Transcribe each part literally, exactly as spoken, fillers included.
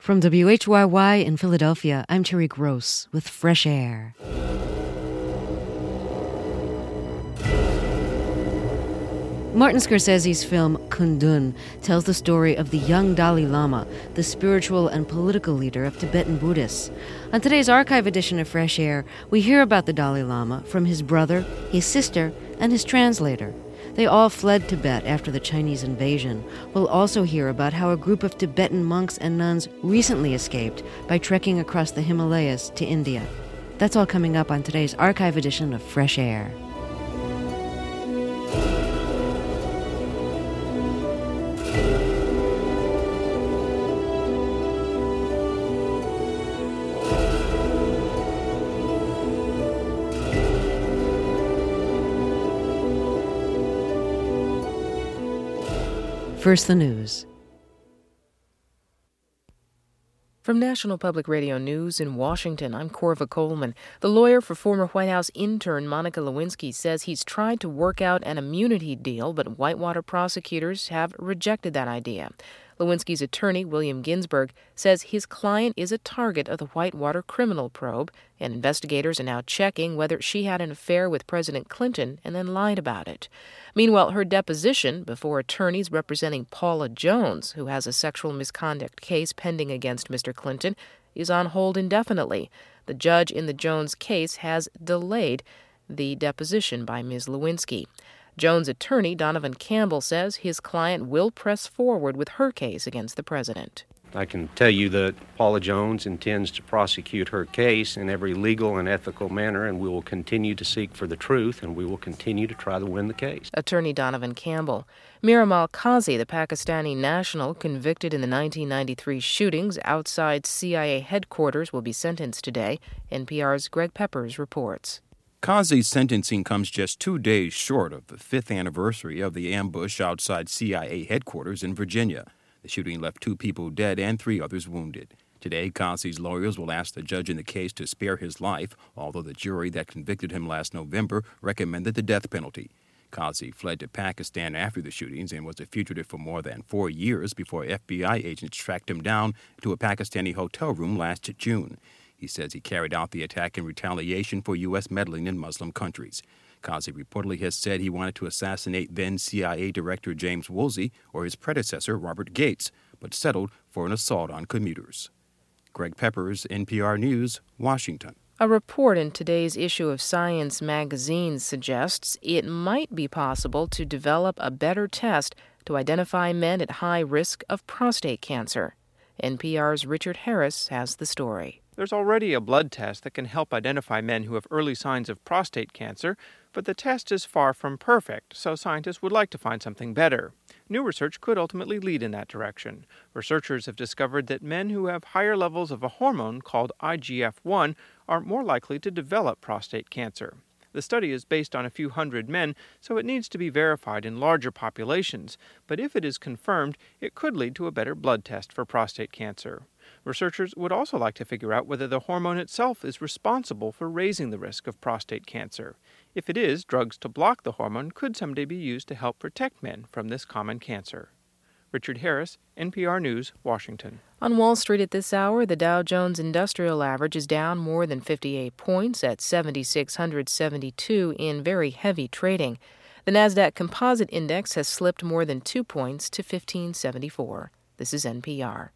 From W H Y Y in Philadelphia, I'm Terry Gross with Fresh Air. Martin Scorsese's film Kundun tells the story of the young Dalai Lama, the spiritual and political leader of Tibetan Buddhists. On today's archive edition of Fresh Air, we hear about the Dalai Lama from his brother, his sister, and his translator. They all fled Tibet after the Chinese invasion. We'll also hear about how a group of Tibetan monks and nuns recently escaped by trekking across the Himalayas to India. That's all coming up on today's archive edition of Fresh Air. First, the news. From National Public Radio News in Washington, I'm Corva Coleman. The lawyer for former White House intern Monica Lewinsky says he's tried to work out an immunity deal, but Whitewater prosecutors have rejected that idea. Lewinsky's attorney, William Ginsburg, says his client is a target of the Whitewater criminal probe, and investigators are now checking whether she had an affair with President Clinton and then lied about it. Meanwhile, her deposition before attorneys representing Paula Jones, who has a sexual misconduct case pending against Mister Clinton, is on hold indefinitely. The judge in the Jones case has delayed the deposition by Miz Lewinsky. Jones' attorney, Donovan Campbell, says his client will press forward with her case against the president. I can tell you that Paula Jones intends to prosecute her case in every legal and ethical manner, and we will continue to seek for the truth, and we will continue to try to win the case. Attorney Donovan Campbell. Miramal Qazi, the Pakistani national convicted in the nineteen ninety-three shootings outside C I A headquarters, will be sentenced today. N P R's Greg Peppers reports. Qazi's sentencing comes just two days short of the fifth anniversary of the ambush outside C I A headquarters in Virginia. The shooting left two people dead and three others wounded. Today, Qazi's lawyers will ask the judge in the case to spare his life, although the jury that convicted him last November recommended the death penalty. Qazi fled to Pakistan after the shootings and was a fugitive for more than four years before F B I agents tracked him down to a Pakistani hotel room last June. He says he carried out the attack in retaliation for U S meddling in Muslim countries. Qazi reportedly has said he wanted to assassinate then C I A Director James Woolsey or his predecessor Robert Gates, but settled for an assault on commuters. Greg Peppers, N P R News, Washington. A report in today's issue of Science magazine suggests it might be possible to develop a better test to identify men at high risk of prostate cancer. N P R's Richard Harris has the story. There's already a blood test that can help identify men who have early signs of prostate cancer, but the test is far from perfect, so scientists would like to find something better. New research could ultimately lead in that direction. Researchers have discovered that men who have higher levels of a hormone called I G F one are more likely to develop prostate cancer. The study is based on a few hundred men, so it needs to be verified in larger populations, but if it is confirmed, it could lead to a better blood test for prostate cancer. Researchers would also like to figure out whether the hormone itself is responsible for raising the risk of prostate cancer. If it is, drugs to block the hormone could someday be used to help protect men from this common cancer. Richard Harris, N P R News, Washington. On Wall Street at this hour, the Dow Jones Industrial Average is down more than fifty-eight points at seven thousand six hundred seventy-two in very heavy trading. The Nasdaq Composite Index has slipped more than two points to fifteen seventy-four. This is N P R.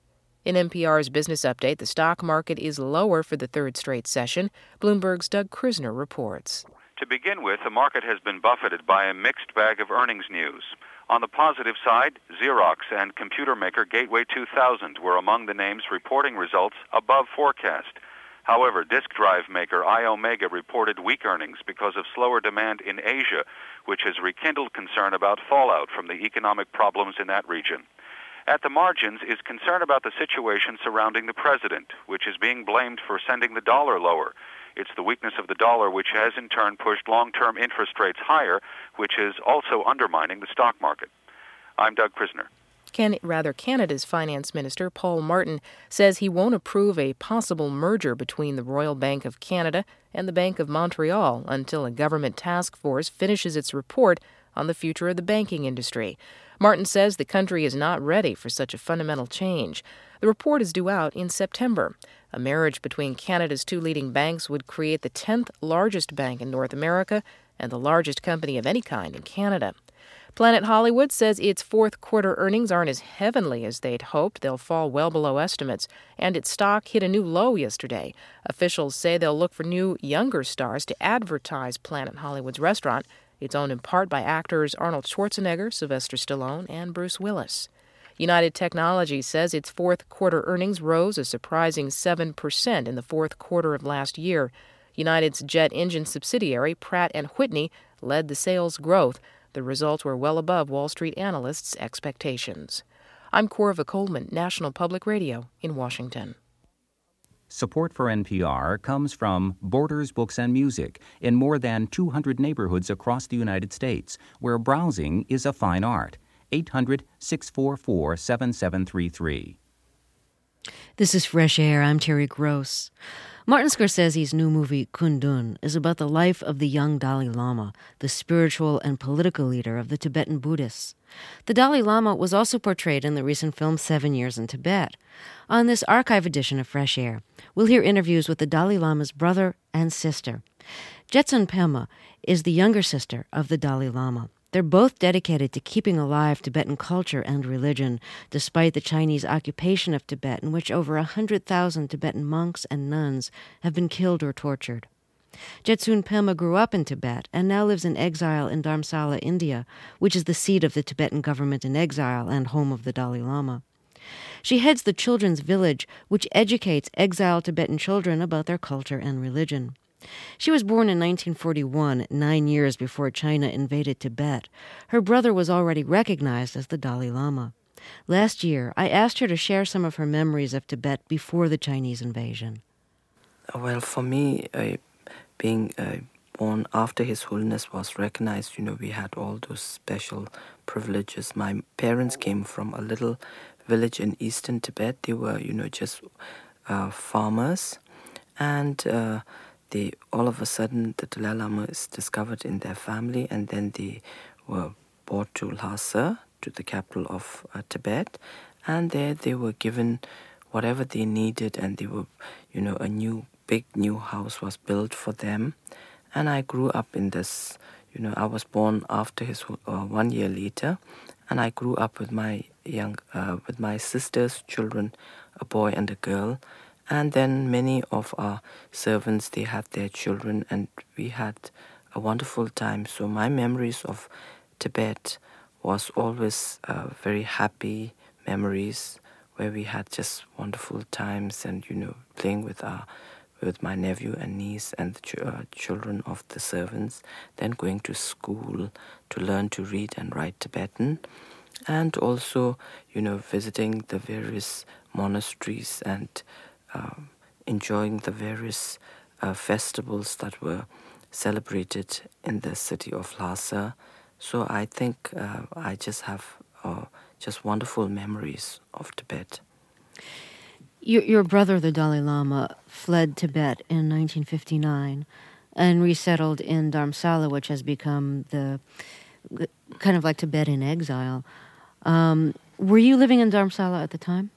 In N P R's Business Update, the stock market is lower for the third straight session. Bloomberg's Doug Krisner reports. To begin with, the market has been buffeted by a mixed bag of earnings news. On the positive side, Xerox and computer maker Gateway two thousand were among the names reporting results above forecast. However, disk drive maker iOmega reported weak earnings because of slower demand in Asia, which has rekindled concern about fallout from the economic problems in that region. At the margins is concern about the situation surrounding the president, which is being blamed for sending the dollar lower. It's the weakness of the dollar which has in turn pushed long-term interest rates higher, which is also undermining the stock market. I'm Doug Krisner. Can, rather, Canada's Finance Minister, Paul Martin, says he won't approve a possible merger between the Royal Bank of Canada and the Bank of Montreal until a government task force finishes its report on the future of the banking industry. Martin says the country is not ready for such a fundamental change. The report is due out in September. A marriage between Canada's two leading banks would create the tenth largest bank in North America and the largest company of any kind in Canada. Planet Hollywood says its fourth quarter earnings aren't as heavenly as they'd hoped. They'll fall well below estimates, and its stock hit a new low yesterday. Officials say they'll look for new, younger stars to advertise Planet Hollywood's restaurant. It's owned in part by actors Arnold Schwarzenegger, Sylvester Stallone, and Bruce Willis. United Technologies says its fourth quarter earnings rose a surprising seven percent in the fourth quarter of last year. United's jet engine subsidiary, Pratt and Whitney, led the sales growth. The results were well above Wall Street analysts' expectations. I'm Corva Coleman, National Public Radio in Washington. Support for N P R comes from Borders Books and Music in more than two hundred neighborhoods across the United States, where browsing is a fine art. eight hundred, six four four, seven seven three three. This is Fresh Air. I'm Terry Gross. Martin Scorsese's new movie, Kundun, is about the life of the young Dalai Lama, the spiritual and political leader of the Tibetan Buddhists. The Dalai Lama was also portrayed in the recent film Seven Years in Tibet. On this archive edition of Fresh Air, we'll hear interviews with the Dalai Lama's brother and sister. Jetsun Pema is the younger sister of the Dalai Lama. They're both dedicated to keeping alive Tibetan culture and religion, despite the Chinese occupation of Tibet, in which over one hundred thousand Tibetan monks and nuns have been killed or tortured. Jetsun Pema grew up in Tibet and now lives in exile in Dharamsala, India, which is the seat of the Tibetan government in exile and home of the Dalai Lama. She heads the Children's Village, which educates exiled Tibetan children about their culture and religion. She was born in nineteen forty-one, nine years before China invaded Tibet. Her brother was already recognized as the Dalai Lama. Last year, I asked her to share some of her memories of Tibet before the Chinese invasion. Well, for me, uh, being uh, born after His Holiness was recognized, you know, we had all those special privileges. My parents came from a little village in eastern Tibet. They were, you know, just uh, farmers, and uh, They, all of a sudden, the Dalai Lama is discovered in their family, and then they were brought to Lhasa, to the capital of uh, Tibet, and there they were given whatever they needed, and they were, you know, a new, big new house was built for them, and I grew up in this, you know, I was born after his, uh, one year later, and I grew up with my young, uh, with my sister's children, a boy and a girl. And then many of our servants, they had their children, and we had a wonderful time. So my memories of Tibet was always uh, very happy memories where we had just wonderful times, and, you know, playing with our, with my nephew and niece and the ch- uh, children of the servants, then going to school to learn to read and write Tibetan, and also, you know, visiting the various monasteries and Uh, enjoying the various uh, festivals that were celebrated in the city of Lhasa. So I think uh, I just have uh, just wonderful memories of Tibet. Your, your brother, the Dalai Lama, fled Tibet in nineteen fifty-nine and resettled in Dharamsala, which has become the kind of like Tibet in exile. Um, were you living in Dharamsala at the time?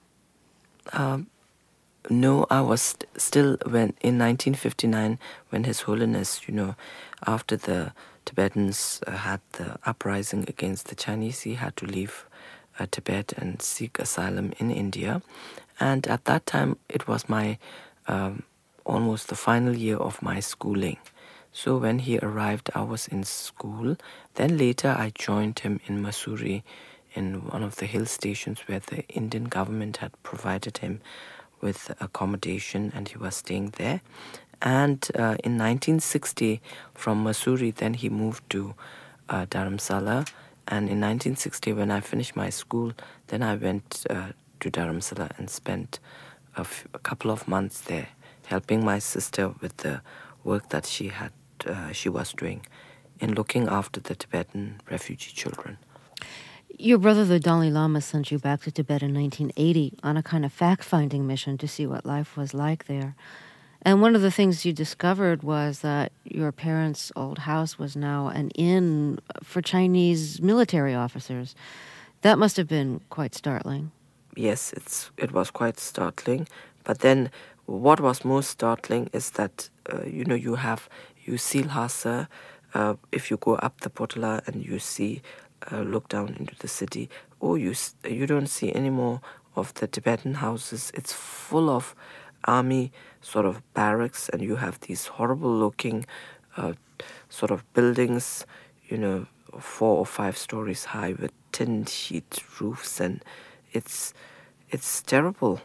Um, No, I was st- still when in nineteen fifty-nine, when His Holiness, you know, after the Tibetans uh, had the uprising against the Chinese, he had to leave uh, Tibet and seek asylum in India. And at that time, it was my um, almost the final year of my schooling. So when he arrived, I was in school. Then later, I joined him in Mussoorie, in one of the hill stations where the Indian government had provided him with accommodation, and he was staying there. And uh, in nineteen sixty, from Mussoorie, then he moved to uh, Dharamsala. And in nineteen sixty, when I finished my school, then I went uh, to Dharamsala and spent a, f- a couple of months there, helping my sister with the work that she had, uh, she was doing in looking after the Tibetan refugee children. Your brother, the Dalai Lama, sent you back to Tibet in nineteen eighty on a kind of fact-finding mission to see what life was like there. And one of the things you discovered was that your parents' old house was now an inn for Chinese military officers. That must have been quite startling. yes, it's it was quite startling. But then, what was most startling is that uh, you know you have you see Lhasa. Uh, if you go up the Potala and you see, uh, look down into the city, oh, you you don't see any more of the Tibetan houses. It's full of army sort of barracks, and you have these horrible-looking uh, sort of buildings, you know, four or five stories high with tin sheet roofs, and it's it's terrible.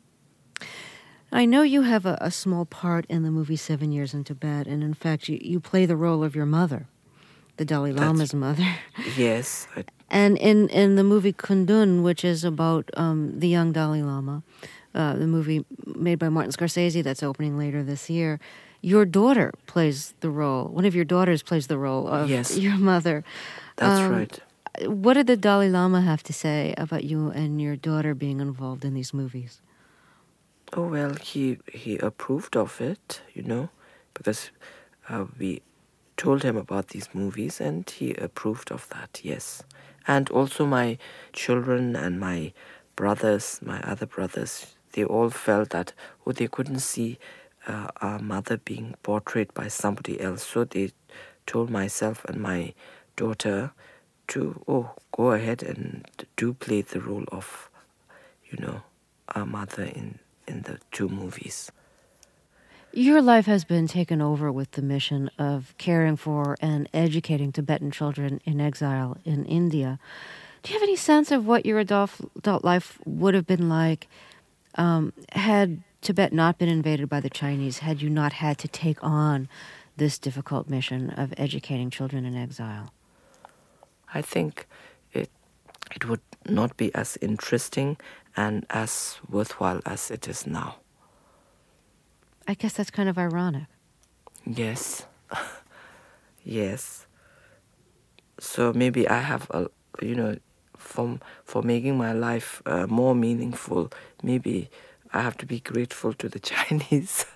I know you have a, a small part in the movie Seven Years in Tibet, and in fact, you, you play the role of your mother, the Dalai Lama's That's, mother. Yes. I, and in, in the movie Kundun, which is about um, the young Dalai Lama, uh, the movie made by Martin Scorsese that's opening later this year, your daughter plays the role, one of your daughters plays the role of yes, your mother. That's um, right. What did the Dalai Lama have to say about you and your daughter being involved in these movies? Oh, well, he he approved of it, you know, because uh, we told him about these movies and he approved of that, yes. And also my children and my brothers, my other brothers, they all felt that, oh, they couldn't see uh, our mother being portrayed by somebody else. So they told myself and my daughter to, oh, go ahead and do play the role of, you know, our mother in in the two movies. Your life has been taken over with the mission of caring for and educating Tibetan children in exile in India. Do you have any sense of what your adult, adult life would have been like um, had Tibet not been invaded by the Chinese, had you not had to take on this difficult mission of educating children in exile? I think it it would not be as interesting and as worthwhile as it is now. I guess that's kind of ironic. Yes. Yes. So maybe I have, a, you know, for, for making my life uh, more meaningful, maybe I have to be grateful to the Chinese.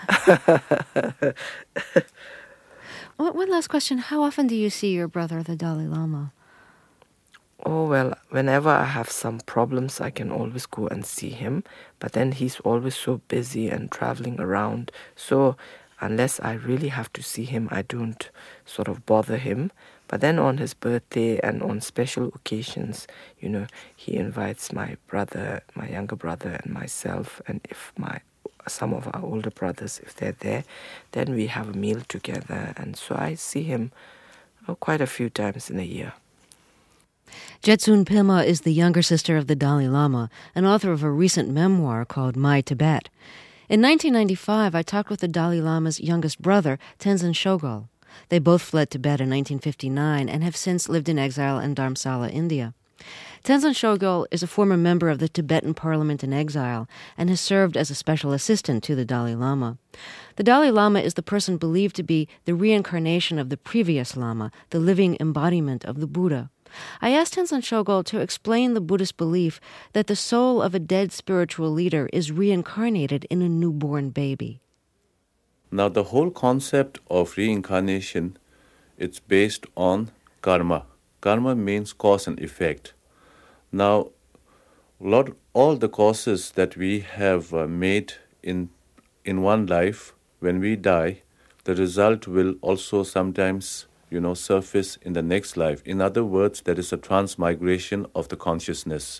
One last question. How often do you see your brother, the Dalai Lama? Oh, well, whenever I have some problems, I can always go and see him. But then he's always so busy and traveling around. So unless I really have to see him, I don't sort of bother him. But then on his birthday and on special occasions, you know, he invites my brother, my younger brother and myself. And if my some of our older brothers, if they're there, then we have a meal together. And so I see him oh, quite a few times in a year. Jetsun Pema is the younger sister of the Dalai Lama and author of a recent memoir called My Tibet. In nineteen ninety-five, I talked with the Dalai Lama's youngest brother, Tenzin Chogyal. They both fled Tibet in nineteen fifty-nine and have since lived in exile in Dharamsala, India. Tenzin Chogyal is a former member of the Tibetan parliament in exile and has served as a special assistant to the Dalai Lama. The Dalai Lama is the person believed to be the reincarnation of the previous Lama, the living embodiment of the Buddha. I asked Tenzin Chogyal to explain the Buddhist belief that the soul of a dead spiritual leader is reincarnated in a newborn baby. Now, the whole concept of reincarnation, it's based on karma. Karma means cause and effect. Now, lot, all the causes that we have uh, made in in one life, when we die, the result will also sometimes you know, surface in the next life. In other words, there is a transmigration of the consciousness.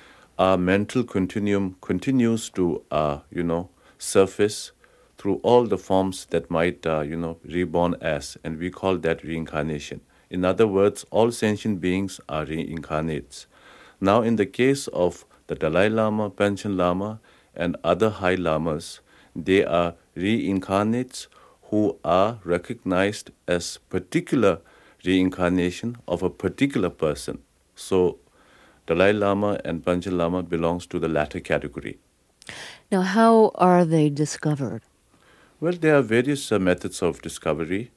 Our mental continuum continues to, uh, you know, surface through all the forms that might, uh, you know, reborn as, and we call that reincarnation. In other words, all sentient beings are reincarnates. Now, in the case of the Dalai Lama, Panchen Lama, and other high lamas, they are reincarnates who are recognized as particular reincarnation of a particular person. So Dalai Lama and Panchen Lama belongs to the latter category. Now, how are they discovered? Well, there are various uh, methods of discovery.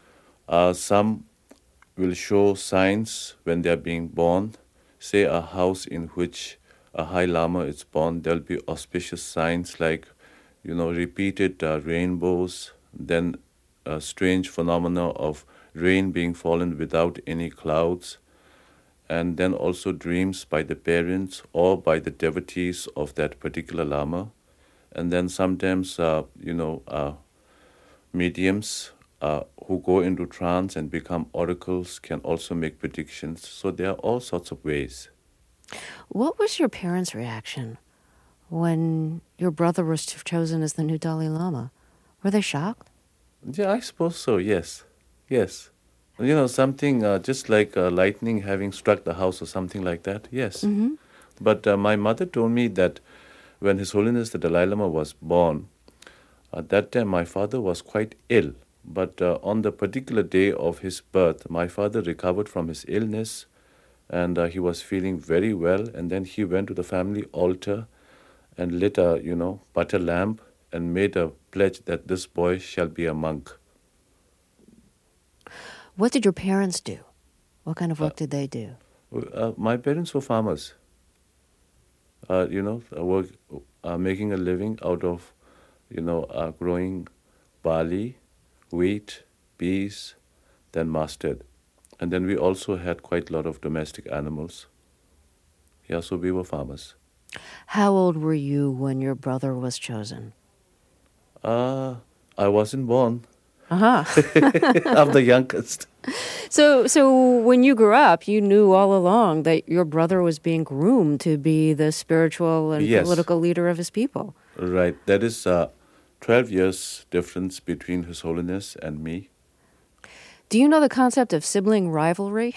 Uh, some will show signs when they are being born. Say a house in which a high lama is born, there will be auspicious signs like, you know, repeated uh, rainbows, then a strange phenomena of rain being fallen without any clouds, and then also dreams by the parents or by the devotees of that particular Lama. And then sometimes, uh, you know, uh, mediums uh, who go into trance and become oracles can also make predictions. So there are all sorts of ways. What was your parents' reaction when your brother was chosen as the new Dalai Lama? Were they shocked? Yeah, I suppose so, yes. Yes. You know, something uh, just like uh, lightning having struck the house or something like that, yes. Mm-hmm. But uh, my mother told me that when His Holiness the Dalai Lama was born, at that time my father was quite ill. But uh, on the particular day of his birth, my father recovered from his illness and uh, he was feeling very well. And then he went to the family altar and lit a, you know, butter lamp and made a pledge that this boy shall be a monk. What did your parents do? What kind of work uh, did they do? Uh, my parents were farmers. Uh, you know, work, uh, making a living out of, you know, uh, growing barley, wheat, peas, then mustard. And then we also had quite a lot of domestic animals. Yeah, so we were farmers. How old were you when your brother was chosen? Uh, I wasn't born. Uh-huh. I'm the youngest. So so when you grew up, you knew all along that your brother was being groomed to be the spiritual and yes. political leader of his people. Right. That is uh, twelve years difference between His Holiness and me. Do you know the concept of sibling rivalry?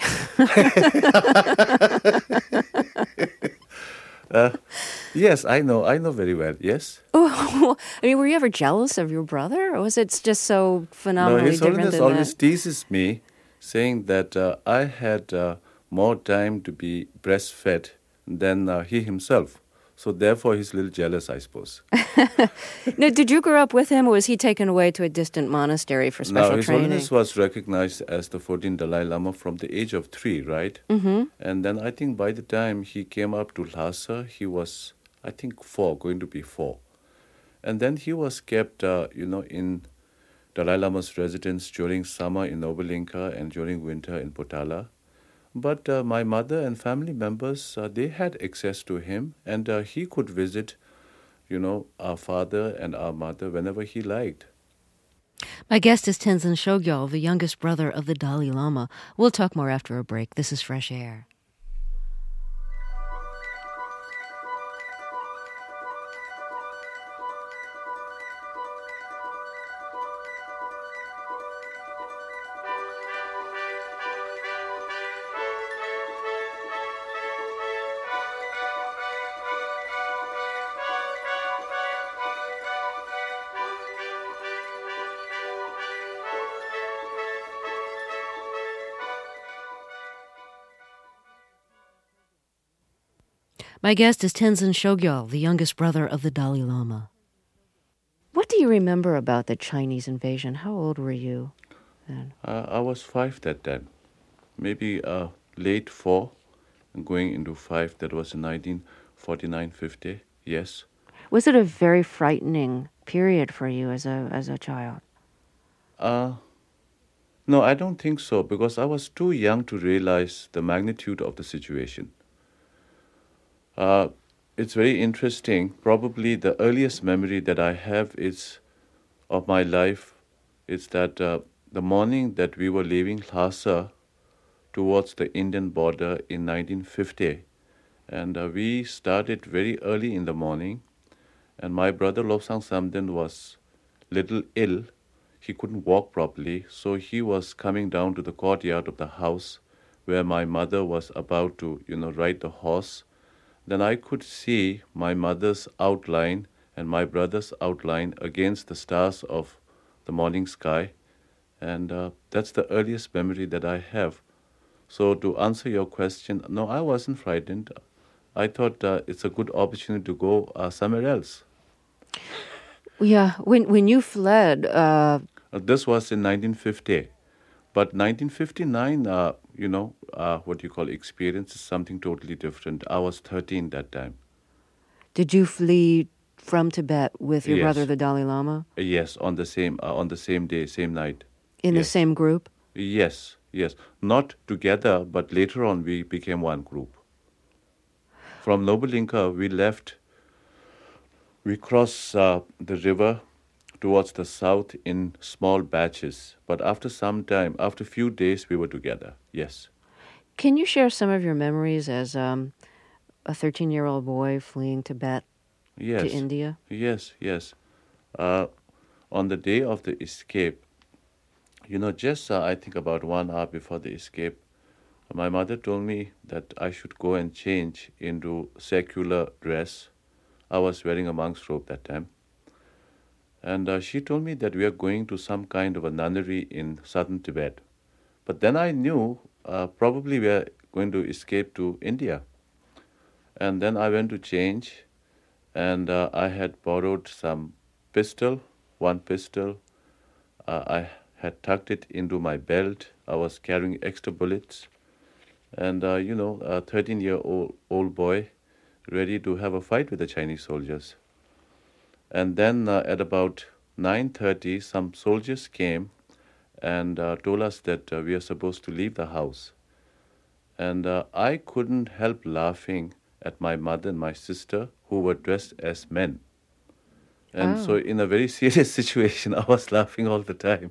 uh, yes, I know. I know very well. Yes. Oh, I mean, were you ever jealous of your brother, or was it just so phenomenally no, His different Holiness than always that? teases me, saying that uh, I had uh, more time to be breastfed than uh, he himself. So therefore, he's a little jealous, I suppose. Now, did you grow up with him, or was he taken away to a distant monastery for special now, His training? Holiness was recognized as the fourteenth Dalai Lama from the age of three, right? Mm-hmm. And then I think by the time he came up to Lhasa, he was, I think, four, going to be four. And then he was kept, uh, you know, in Dalai Lama's residence during summer in Novalinka and during winter in Potala. But uh, my mother and family members, uh, they had access to him, and uh, he could visit, you know, our father and our mother whenever he liked. My guest is Tenzin Chogyal, the youngest brother of the Dalai Lama. We'll talk more after a break. This is Fresh Air. My guest is Tenzin Chogyal, the youngest brother of the Dalai Lama. What do you remember about the Chinese invasion? How old were you then? Uh, I was five that time, maybe uh, late four, going into five. That was in nineteen forty-nine fifty, yes. Was it a very frightening period for you as a as a child? Uh, no, I don't think so, because I was too young to realize the magnitude of the situation. Uh, it's very interesting. Probably the earliest memory that I have is of my life is that uh, the morning that we were leaving Lhasa towards the Indian border in nineteen fifty. And uh, we started very early in the morning. And my brother Lobsang Samden was little ill. He couldn't walk properly. So he was coming down to the courtyard of the house where my mother was about to, you know, ride the horse. Then I could see my mother's outline and my brother's outline against the stars of the morning sky. And uh, that's the earliest memory that I have. So to answer your question, no, I wasn't frightened. I thought uh, it's a good opportunity to go uh, somewhere else. Yeah, when when you fled... Uh... Uh, this was in nineteen fifty. But nineteen fifty-nine, uh, you know, uh, what you call experience is something totally different. I was thirteen that time. Did you flee from Tibet with your yes. brother, the Dalai Lama? Yes, on the same uh, on the same day, same night. In yes. the same group? Yes, yes. Not together, but later on we became one group. From Nobulinka, we left, we crossed uh, the river towards the south in small batches. But after some time, after a few days, we were together, yes. Can you share some of your memories as um, a thirteen-year-old boy fleeing Tibet Yes. to India? Yes, yes. Uh, on the day of the escape, you know, just uh, I think about one hour before the escape, my mother told me that I should go and change into secular dress. I was wearing a monk's robe that time. And uh, she told me that we are going to some kind of a nunnery in southern Tibet. But then I knew uh, probably we are going to escape to India. And then I went to change, and uh, I had borrowed some pistol, one pistol. Uh, I had tucked it into my belt. I was carrying extra bullets. And, uh, you know, a thirteen-year-old old boy ready to have a fight with the Chinese soldiers. And then uh, at about nine thirty, some soldiers came and uh, told us that uh, we are supposed to leave the house. And uh, I couldn't help laughing at my mother and my sister, who were dressed as men. And Oh. so in a very serious situation, I was laughing all the time.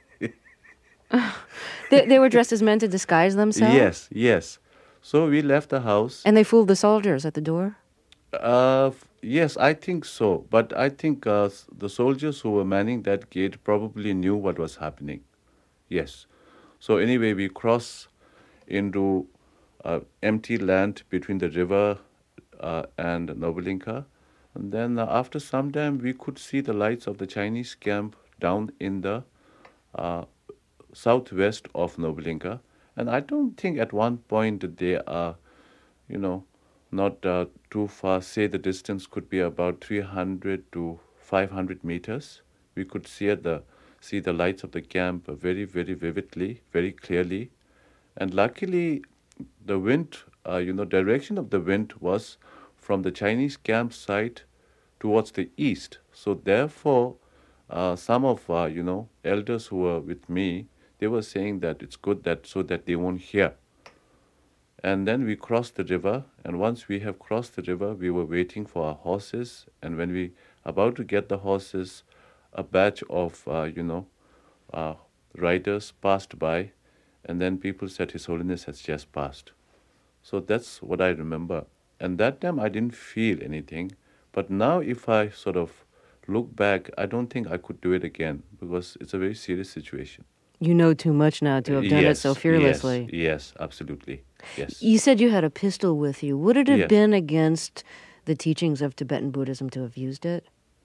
They, they were dressed as men to disguise themselves? Yes, yes. So we left the house. And they fooled the soldiers at the door? Uh, f- yes, I think so. But I think uh, s- the soldiers who were manning that gate probably knew what was happening. Yes. So anyway, we cross into uh, empty land between the river uh, and Nobulinka. And then uh, after some time, we could see the lights of the Chinese camp down in the uh, southwest of Nobulinka. And I don't think at one point they are, you know, not uh, too far. Say the distance could be about three hundred to five hundred meters. We could see the see the lights of the camp very, very vividly, very clearly. And luckily, the wind, uh, you know, direction of the wind was from the Chinese campsite towards the east. So therefore, uh, some of uh, you know elders who were with me, they were saying that it's good that so that they won't hear. And then we crossed the river, and once we have crossed the river, we were waiting for our horses. And when we about to get the horses, a batch of uh, you know uh, riders passed by, and then people said His Holiness has just passed. So that's what I remember. And that time I didn't feel anything. But now if I sort of look back, I don't think I could do it again because it's a very serious situation. You know too much now to have done it so Yes, fearlessly. Yes, yes, absolutely. Yes. You said you had a pistol with you. Would it have Yes. been against the teachings of Tibetan Buddhism to have used it?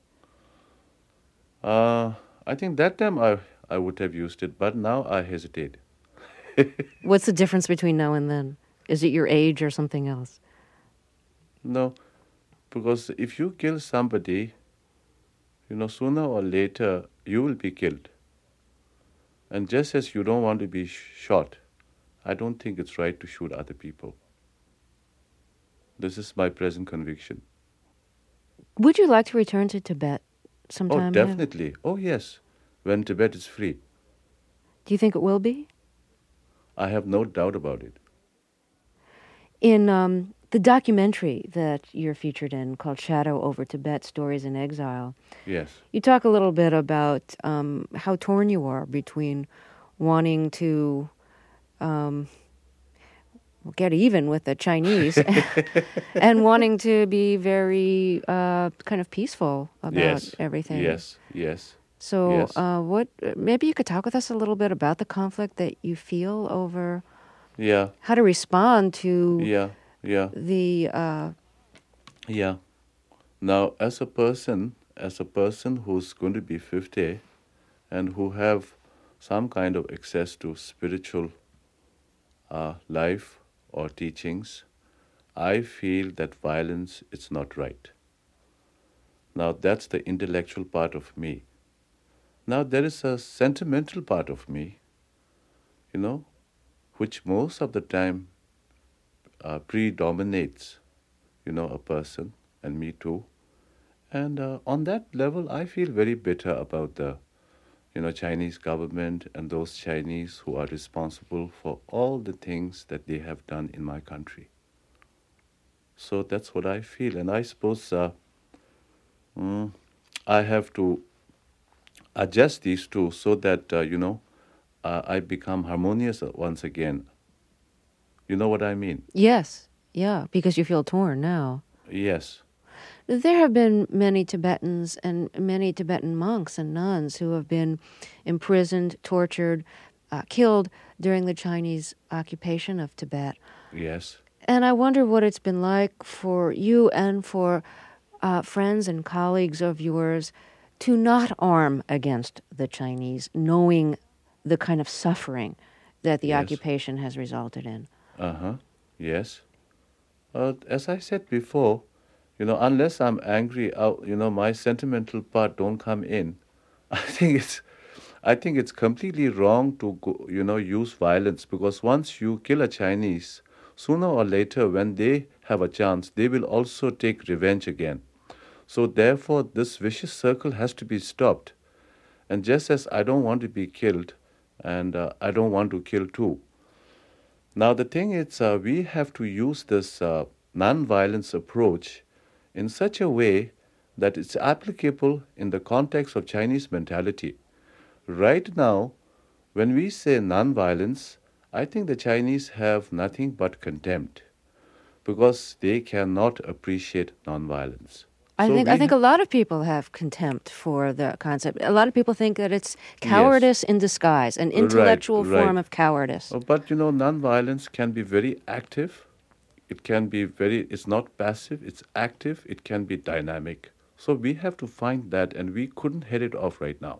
Uh, I think that time I, I would have used it, but now I hesitate. What's the difference between now and then? Is it your age or something else? No, because if you kill somebody, you know, sooner or later you will be killed. And just as you don't want to be sh- shot, I don't think it's right to shoot other people. This is my present conviction. Would you like to return to Tibet sometime? Oh, definitely. Oh, yes. When Tibet is free. Do you think it will be? I have no doubt about it. In um, the documentary that you're featured in called Shadow Over Tibet, Stories in Exile, Yes. you talk a little bit about um, how torn you are between wanting to um, get even with the Chinese and wanting to be very uh, kind of peaceful about Yes. everything. Yes. Yes. So, Yes. uh, what? Maybe you could talk with us a little bit about the conflict that you feel over Yeah. how to respond to Yeah. Yeah. the. Uh, Yeah. Now, as a person, as a person who's going to be fifty and who have some kind of access to spiritual uh, life or teachings, I feel that violence is not right. Now, that's the intellectual part of me. Now, there is a sentimental part of me, you know, which most of the time uh, predominates, you know, a person, and me too. And uh, on that level, I feel very bitter about the, you know, Chinese government and those Chinese who are responsible for all the things that they have done in my country. So that's what I feel. And I suppose uh, mm, I have to adjust these two so that, uh, you know, uh, I become harmonious once again. You know what I mean? Yes, yeah, because you feel torn now. Yes. There have been many Tibetans and many Tibetan monks and nuns who have been imprisoned, tortured, uh, killed during the Chinese occupation of Tibet. Yes. And I wonder what it's been like for you and for uh, friends and colleagues of yours to not arm against the Chinese, knowing the kind of suffering that the Yes. occupation has resulted in. Uh-huh. Yes. Uh, as I said before, you know, unless I'm angry, uh, you know, my sentimental part don't come in. I think it's, I think it's completely wrong to go, you know, use violence, because once you kill a Chinese, sooner or later, when they have a chance, they will also take revenge again. So therefore, this vicious circle has to be stopped. And just as I don't want to be killed, and uh, I don't want to kill too. Now the thing is, uh, we have to use this uh, non-violence approach in such a way that it's applicable in the context of Chinese mentality. Right now, when we say non-violence, I think the Chinese have nothing but contempt, because they cannot appreciate non-violence. I So think we I think ha- a lot of people have contempt for the concept. A lot of people think that it's cowardice in disguise, an intellectual right. form of cowardice. Uh, But you know, non-violence can be very active. It can be very, it's not passive, it's active, it can be dynamic. So we have to find that, and we couldn't head it off right now.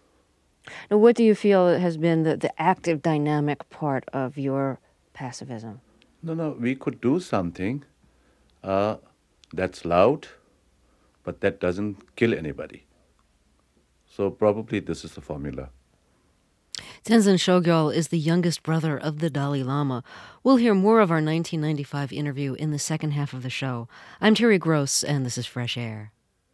Now, what do you feel has been the, the active, dynamic part of your pacifism? No, no, we could do something uh, that's loud, but that doesn't kill anybody. So probably this is the formula. Tenzin Chogyal is the youngest brother of the Dalai Lama. We'll hear more of our nineteen ninety-five interview in the second half of the show. I'm Terry Gross, and this is Fresh Air.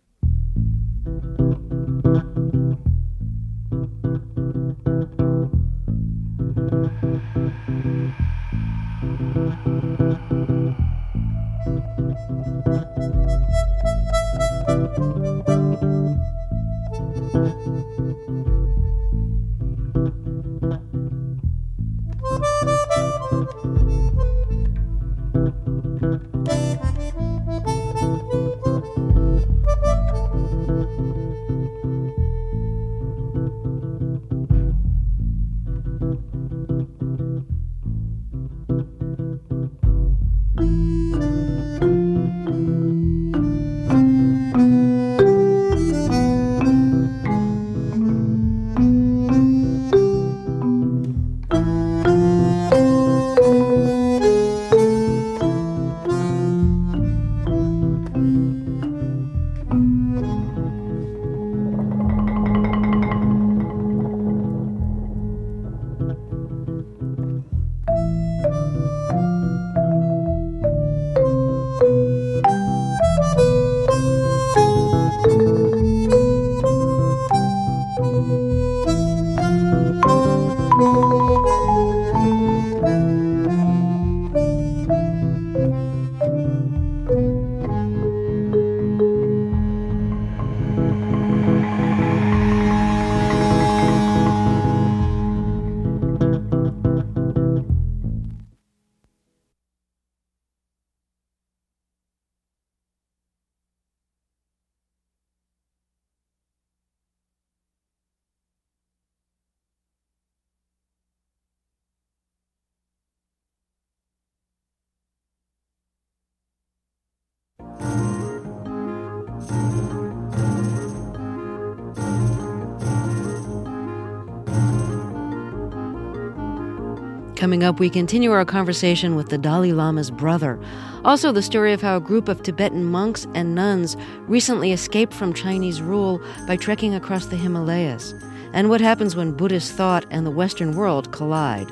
Coming up, we continue our conversation with the Dalai Lama's brother. Also, the story of how a group of Tibetan monks and nuns recently escaped from Chinese rule by trekking across the Himalayas, and what happens when Buddhist thought and the Western world collide.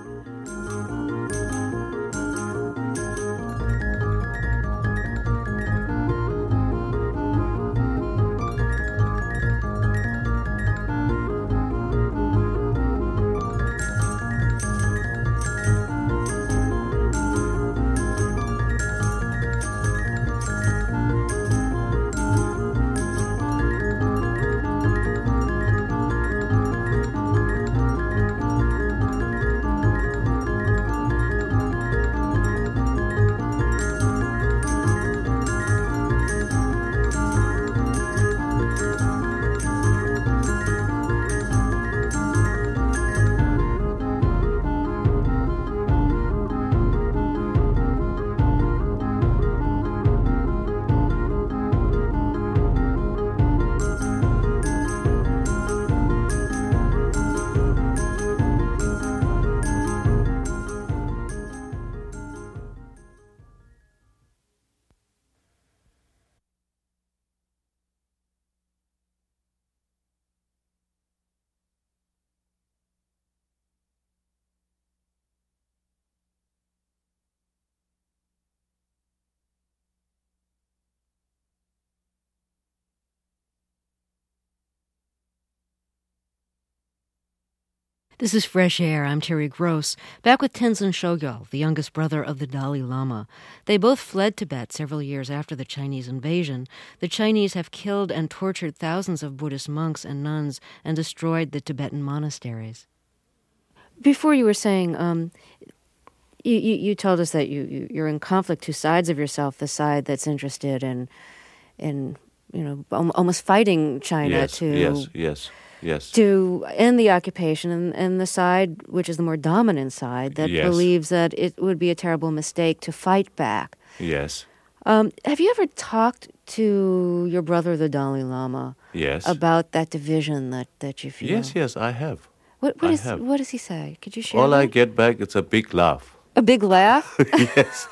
This is Fresh Air. I'm Terry Gross, back with Tenzin Chogyal, the youngest brother of the Dalai Lama. They both fled Tibet several years after the Chinese invasion. The Chinese have killed and tortured thousands of Buddhist monks and nuns and destroyed the Tibetan monasteries. Before you were saying, um, you, you, you told us that you, you, you're in conflict, two sides of yourself, the side that's interested in, in you know, almost fighting China yes, to... Yes, yes. Yes. to end the occupation, and, and the side, which is the more dominant side, that yes. believes that it would be a terrible mistake to fight back. Yes. Um, have you ever talked to your brother, the Dalai Lama, yes. about that division that, that you feel? Yes, yes, I have. What, what, I is, have. what does he say? Could you share All that? I get back, it's a big laugh. A big laugh? Yes.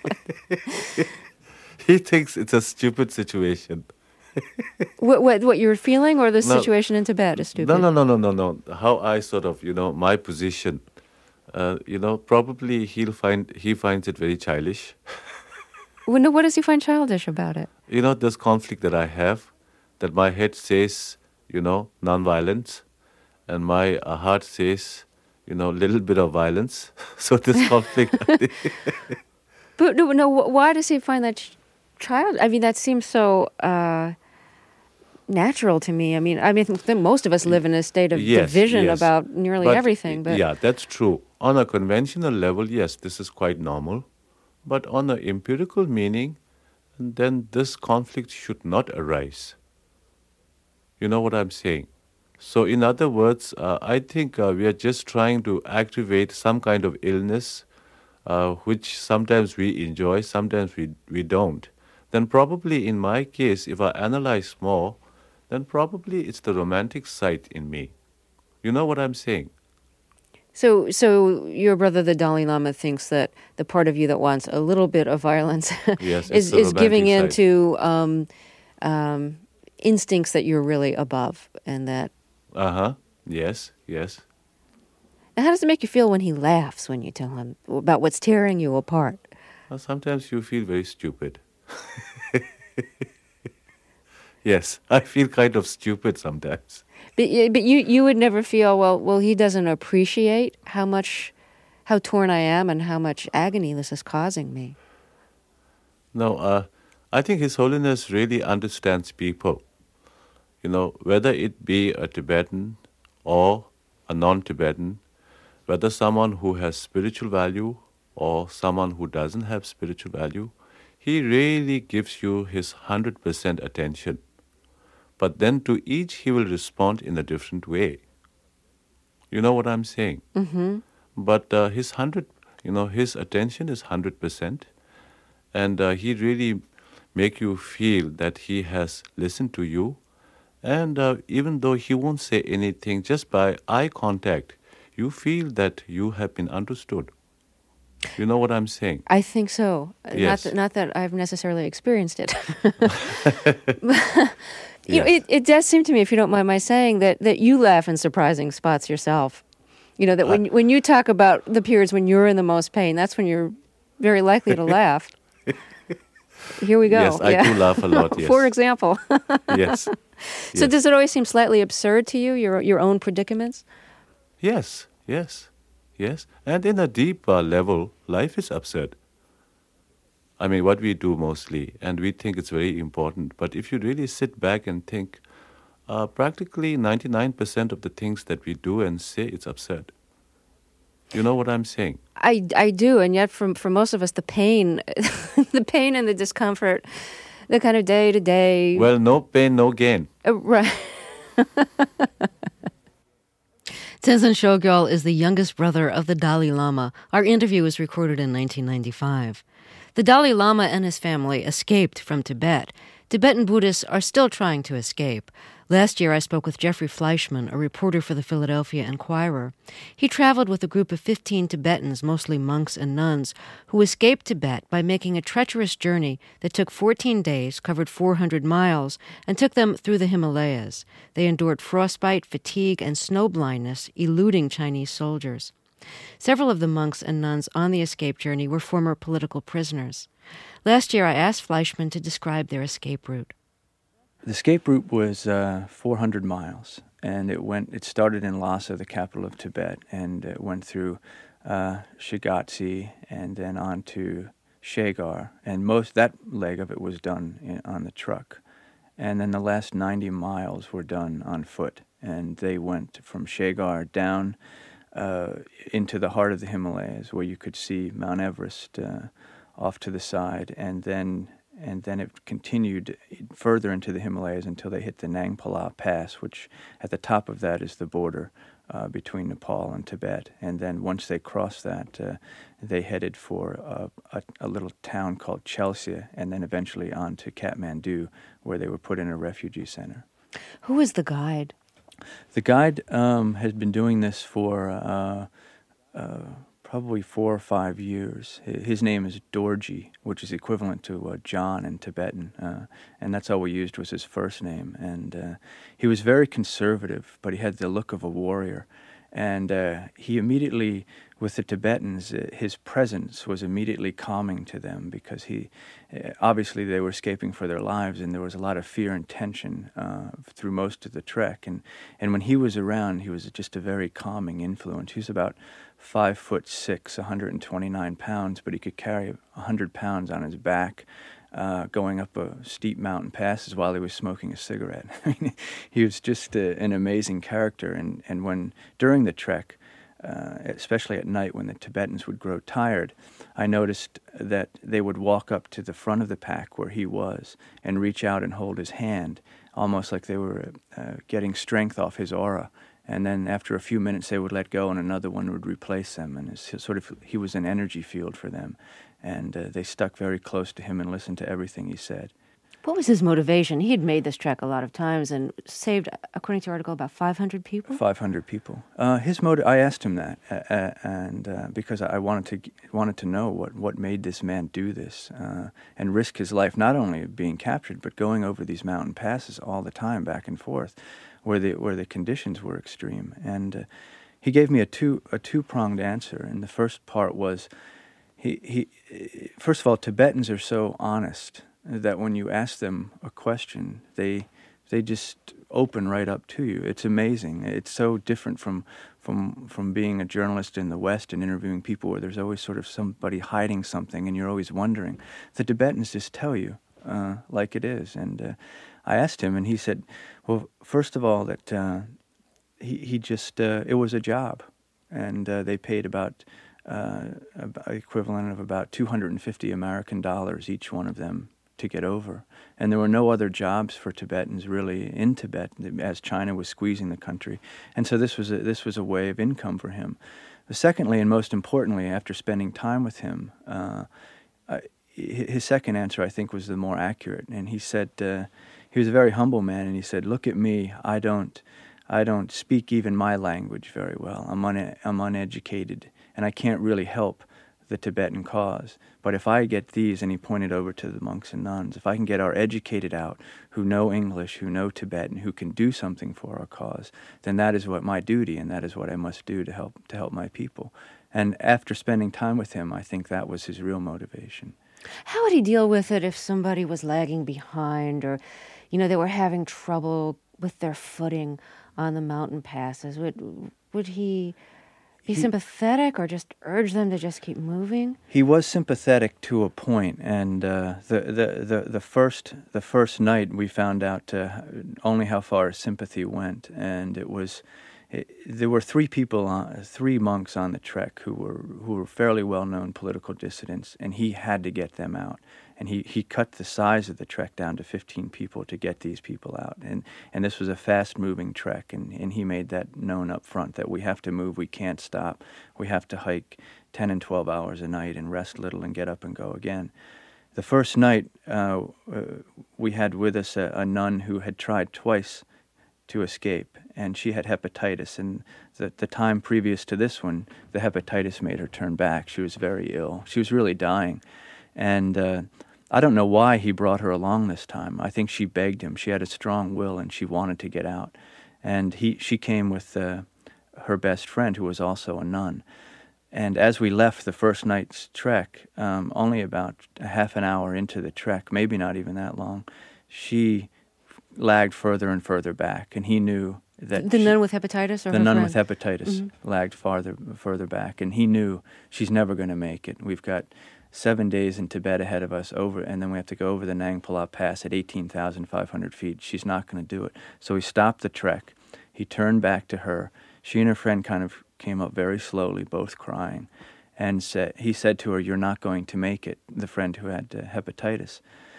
He thinks it's a stupid situation. what, what what you're feeling, or the no, situation in Tibet is stupid? No, no, no, no, no, no. How I sort of, you know, my position, uh, you know, probably he'll find he finds it very childish. Well, no, what does he find childish about it? You know, this conflict that I have, that my head says, you know, non-violence, and my uh, heart says, you know, little bit of violence. So this conflict. But no, no, why does he find that ch- child? I mean, that seems so. Uh, natural to me. I mean, I mean, I think most of us live in a state of yes, division yes. about nearly but, everything. But yeah, that's true. On a conventional level, yes, this is quite normal. But on an empirical meaning, then this conflict should not arise. You know what I'm saying? So, in other words, uh, I think uh, we are just trying to activate some kind of illness, uh, which sometimes we enjoy, sometimes we we don't. Then probably in my case, if I analyze more, then probably it's the romantic side in me. You know what I'm saying? So so your brother, the Dalai Lama, thinks that the part of you that wants a little bit of violence yes, is, the is giving in side. to um, um, instincts that you're really above, and that... Uh-huh. Yes, yes. Now, how does it make you feel when he laughs when you tell him about what's tearing you apart? Well, sometimes you feel very stupid. Yes, I feel kind of stupid sometimes. But but you you would never feel, well, well, he doesn't appreciate how much, how torn I am and how much agony this is causing me. No, uh, I think His Holiness really understands people. You know, whether it be a Tibetan or a non-Tibetan, whether someone who has spiritual value or someone who doesn't have spiritual value, he really gives you his one hundred percent attention. But then to each he will respond in a different way. You know what I'm saying? Mm-hmm. But uh, his hundred, you know, his attention is one hundred percent. And uh, he really make you feel that he has listened to you. And uh, even though he won't say anything, just by eye contact, you feel that you have been understood. You know what I'm saying? I think so. Yes. Not that, not that I've necessarily experienced it. You Yes. know, it, it does seem to me, if you don't mind my saying, that, that you laugh in surprising spots yourself. You know, that when, when you talk about the periods when you're in the most pain, that's when you're very likely to laugh. Here we go. Yes, I yeah. do laugh a lot, yes. For example. Yes. So Yes. does it always seem slightly absurd to you, your your own predicaments? Yes, yes, yes. And in a deep uh, level, life is absurd. I mean, what we do mostly, and we think it's very important. But if you really sit back and think, uh, practically ninety-nine percent of the things that we do and say, it's absurd. You know what I'm saying? I, I do, and yet for, for most of us, the pain, the pain and the discomfort, the kind of day-to-day... Well, no pain, no gain. Uh, right. Tenzin Chogyal is the youngest brother of the Dalai Lama. Our interview was recorded in nineteen ninety-five. The Dalai Lama and his family escaped from Tibet. Tibetan Buddhists are still trying to escape. Last year, I spoke with Jeffrey Fleischman, a reporter for the Philadelphia Inquirer. He traveled with a group of fifteen Tibetans, mostly monks and nuns, who escaped Tibet by making a treacherous journey that took fourteen days, covered four hundred miles, and took them through the Himalayas. They endured frostbite, fatigue, and snow blindness, eluding Chinese soldiers. Several of the monks and nuns on the escape journey were former political prisoners. Last year, I asked Fleischman to describe their escape route. The escape route was uh, four hundred miles, and it went. It started in Lhasa, the capital of Tibet, and it went through uh, Shigatse and then on to Shegar, and most that leg of it was done in, on the truck, and then the last ninety miles were done on foot, and they went from Shegar down uh, into the heart of the Himalayas, where you could see Mount Everest uh, off to the side, and then and then it continued further into the Himalayas until they hit the Nangpala Pass, which at the top of that is the border uh, between Nepal and Tibet. And then once they crossed that, uh, they headed for a, a, a little town called Chelsea, and then eventually on to Kathmandu, where they were put in a refugee center. Who is the guide? The guide um, has been doing this for uh, uh, probably four or five years. His name is Dorji, which is equivalent to uh, John in Tibetan, uh, and that's all we used was his first name. And uh, he was very conservative, but he had the look of a warrior. And uh, he immediately, with the Tibetans, uh, his presence was immediately calming to them, because he, uh, obviously they were escaping for their lives, and there was a lot of fear and tension uh, through most of the trek. And, and when he was around, he was just a very calming influence. He was about five foot six, one hundred twenty-nine pounds, but he could carry one hundred pounds on his back, uh, going up a steep mountain passes while he was smoking a cigarette. I mean, he was just a, an amazing character. And, and when, during the trek, uh, especially at night when the Tibetans would grow tired, I noticed that they would walk up to the front of the pack where he was and reach out and hold his hand, almost like they were uh, getting strength off his aura. And then after a few minutes, they would let go, and another one would replace them. And it's sort of, he was an energy field for them. And uh, they stuck very close to him and listened to everything he said. What was his motivation? He had made this trek a lot of times and saved, according to your article, about five hundred people? five hundred people. Uh, his motive, I asked him that, uh, and uh, because I wanted to wanted to know what, what made this man do this uh, and risk his life, not only being captured, but going over these mountain passes all the time, back and forth, where the where the conditions were extreme. And uh, he gave me a two a two pronged answer. And the first part was, he he first of all, Tibetans are so honest that when you ask them a question, they they just open right up to you. It's amazing. It's so different from from from being a journalist in the West and interviewing people where there's always sort of somebody hiding something and you're always wondering. The Tibetans just tell you uh, like it is. And uh, I asked him, and he said, well, first of all, that uh, he, he just, uh, it was a job, and uh, they paid about, uh, about equivalent of about two hundred fifty American dollars each one of them to get over. And there were no other jobs for Tibetans really in Tibet, as China was squeezing the country. And so this was a, this was a way of income for him. But secondly, and most importantly, after spending time with him, uh, I, his second answer, I think, was the more accurate. And he said, uh, he was a very humble man, and he said, look at me, I don't I don't speak even my language very well. I'm, un- I'm uneducated, and I can't really help the Tibetan cause. But if I get these, and he pointed over to the monks and nuns, if I can get our educated out, who know English, who know Tibetan, who can do something for our cause, then that is what my duty, and that is what I must do to help to help my people. And after spending time with him, I think that was his real motivation. How would he deal with it if somebody was lagging behind, or, you know, they were having trouble with their footing on the mountain passes? Would would he be he, sympathetic, or just urge them to just keep moving? He was sympathetic to a point, and uh, the, the the the first the first night we found out uh, only how far his sympathy went, and it was. It, there were three people, on, three monks on the trek who were who were fairly well-known political dissidents, and he had to get them out. And he, he cut the size of the trek down to fifteen people to get these people out. And and this was a fast-moving trek, and, and he made that known up front, that we have to move, we can't stop. We have to hike ten and twelve hours a night and rest little and get up and go again. The first night, uh, uh, we had with us a, a nun who had tried twice to escape, and she had hepatitis, and the, the time previous to this one, the hepatitis made her turn back. She was very ill. She was really dying, and uh, I don't know why he brought her along this time. I think she begged him. She had a strong will, and she wanted to get out, and he she came with uh, her best friend, who was also a nun. And as we left the first night's trek, um, only about a half an hour into the trek, maybe not even that long, she lagged further and further back, and he knew that the she, nun with hepatitis, or the her nun friend? with hepatitis Mm-hmm. lagged farther further back, and he knew she's never going to make it. We've got seven days in Tibet ahead of us, over, and then we have to go over the Nang Pala Pass at eighteen thousand five hundred feet. She's not going to do it. So he stopped the trek. He turned back to her. She and her friend kind of came up very slowly, both crying, and said, he said to her, "You're not going to make it," the friend who had uh, hepatitis.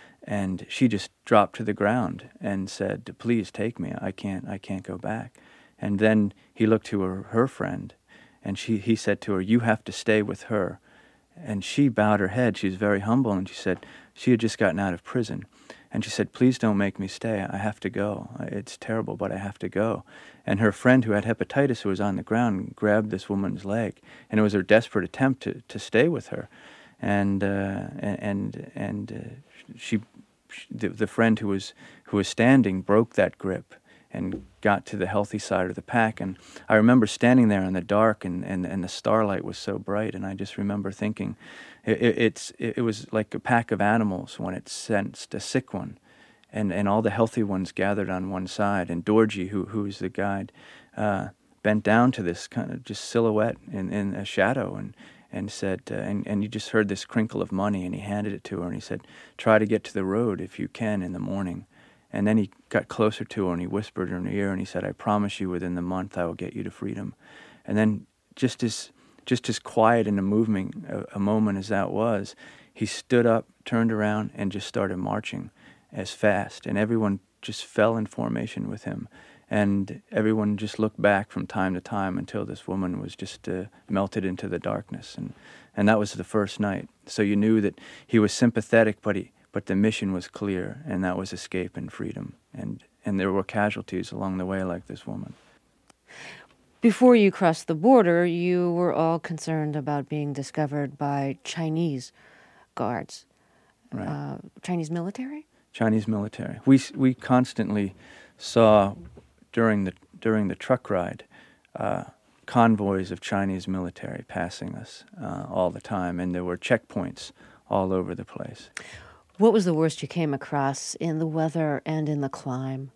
And she just dropped to the ground and said, "Please take me. I can't I can't go back." And then he looked to her, her friend, and she he said to her, "You have to stay with her." And she bowed her head. She was very humble, and she said she had just gotten out of prison. And she said, "Please don't make me stay. I have to go. It's terrible, but I have to go." And her friend who had hepatitis, who was on the ground, grabbed this woman's leg, and it was her desperate attempt to, to stay with her. And uh, and and uh, she, the, the friend who was who was standing broke that grip and got to the healthy side of the pack. And I remember standing there in the dark, and, and, and the starlight was so bright, and I just remember thinking, it, it, it's it was like a pack of animals when it sensed a sick one, and, and all the healthy ones gathered on one side. And Dorji, who who was the guide, uh, bent down to this kind of just silhouette in, in a shadow, and and said, uh, and, and you just heard this crinkle of money, and he handed it to her, and he said, "Try to get to the road if you can in the morning." And then he got closer to her, and he whispered in her ear, and he said, "I promise you within the month I will get you to freedom." And then just as just as quiet and a moving a, a moment as that was, he stood up, turned around, and just started marching as fast. And everyone just fell in formation with him. And everyone just looked back from time to time until this woman was just uh, melted into the darkness. And, and that was the first night. So you knew that he was sympathetic, but he But the mission was clear, and that was escape and freedom. And, and there were casualties along the way like this woman. Before you crossed the border, you were all concerned about being discovered by Chinese guards. Right. Uh, Chinese military? Chinese military. We, we constantly saw during the, during the truck ride uh, convoys of Chinese military passing us uh, all the time, and there were checkpoints all over the place. What was the worst you came across in the weather and in the climb?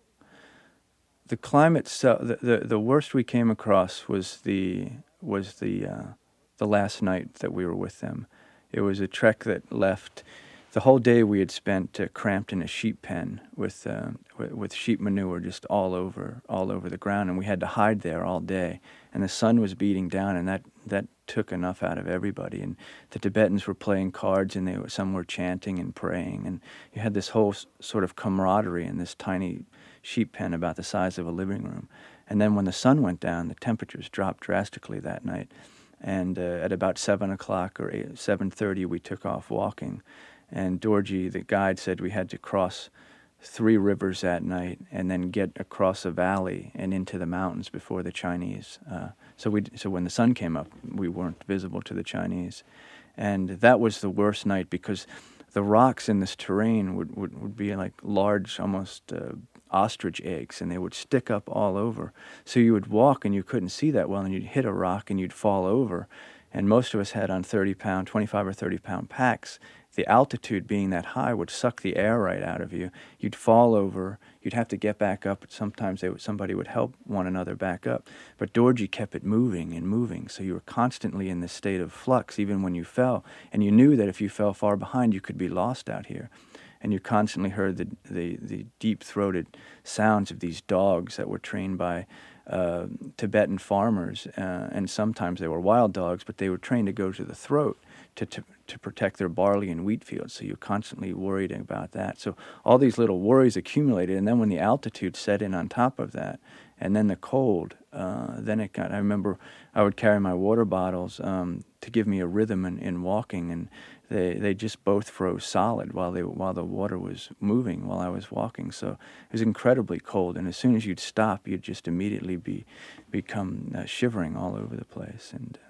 The climate, so, the, the the worst we came across was the was the uh, the last night that we were with them. It was a trek that left. The whole day we had spent uh, cramped in a sheep pen with uh, with, with sheep manure just all over all over the ground, and we had to hide there all day. And the sun was beating down, and that that took enough out of everybody. And the Tibetans were playing cards, and they were, some were chanting and praying, and you had this whole s- sort of camaraderie in this tiny sheep pen about the size of a living room. And then when the sun went down, the temperatures dropped drastically that night. And uh, at about seven o'clock or seven thirty, we took off walking. And Dorji, the guide, said we had to cross three rivers that night and then get across a valley and into the mountains before the Chinese. Uh, so we, so when the sun came up, we weren't visible to the Chinese. And that was the worst night because the rocks in this terrain would, would, would be like large, almost uh, ostrich eggs, and they would stick up all over. So you would walk and you couldn't see that well, and you'd hit a rock and you'd fall over. And most of us had on thirty pound, twenty-five or thirty pound packs. The altitude being that high would suck the air right out of you. You'd fall over. You'd have to get back up. Sometimes they would, somebody would help one another back up. But Dorji kept it moving and moving, so you were constantly in this state of flux even when you fell. And you knew that if you fell far behind, you could be lost out here. And you constantly heard the, the, the deep-throated sounds of these dogs that were trained by uh, Tibetan farmers. Uh, and sometimes they were wild dogs, but they were trained to go to the throat to, to, to protect their barley and wheat fields. So you're constantly worried about that. So all these little worries accumulated. And then when the altitude set in on top of that, and then the cold, uh, then it got, I remember I would carry my water bottles um, to give me a rhythm in, in walking, and they they just both froze solid while they while the water was moving while I was walking. So it was incredibly cold, and as soon as you'd stop, you'd just immediately be become uh, shivering all over the place. And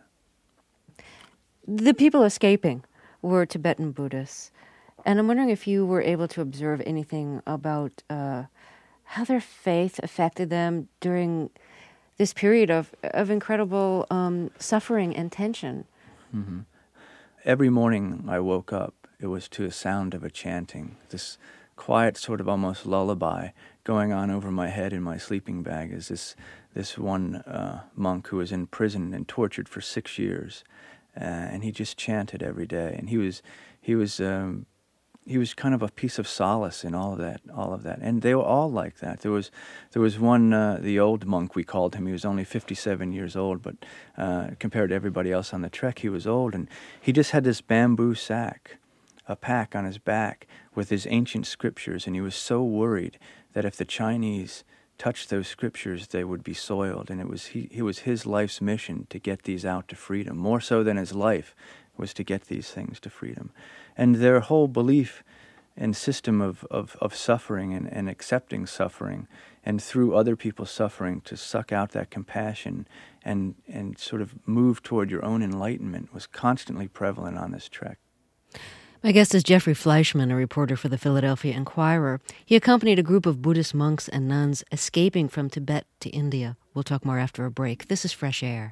uh, the people escaping were Tibetan Buddhists, and I'm wondering if you were able to observe anything about uh, how their faith affected them during this period of of incredible um, suffering and tension. Mm-hmm. Every morning I woke up, it was to a sound of a chanting, this quiet sort of almost lullaby going on over my head in my sleeping bag is this this one uh, monk who was in prison and tortured for six years, uh, and he just chanted every day, and he was he was. Um, He was kind of a piece of solace in all of that, all of that, and they were all like that. There was, there was one, uh, the old monk we called him. He was only fifty-seven years old, but uh, compared to everybody else on the trek, he was old, and he just had this bamboo sack, a pack on his back with his ancient scriptures, and he was so worried that if the Chinese touched those scriptures, they would be soiled, and it was he, it was his life's mission to get these out to freedom, more so than his life was to get these things to freedom. And their whole belief and system of, of, of suffering and, and accepting suffering, and through other people's suffering to suck out that compassion and, and sort of move toward your own enlightenment was constantly prevalent on this trek. My guest is Jeffrey Fleischman, a reporter for the Philadelphia Inquirer. He accompanied a group of Buddhist monks and nuns escaping from Tibet to India. We'll talk more after a break. This is Fresh Air.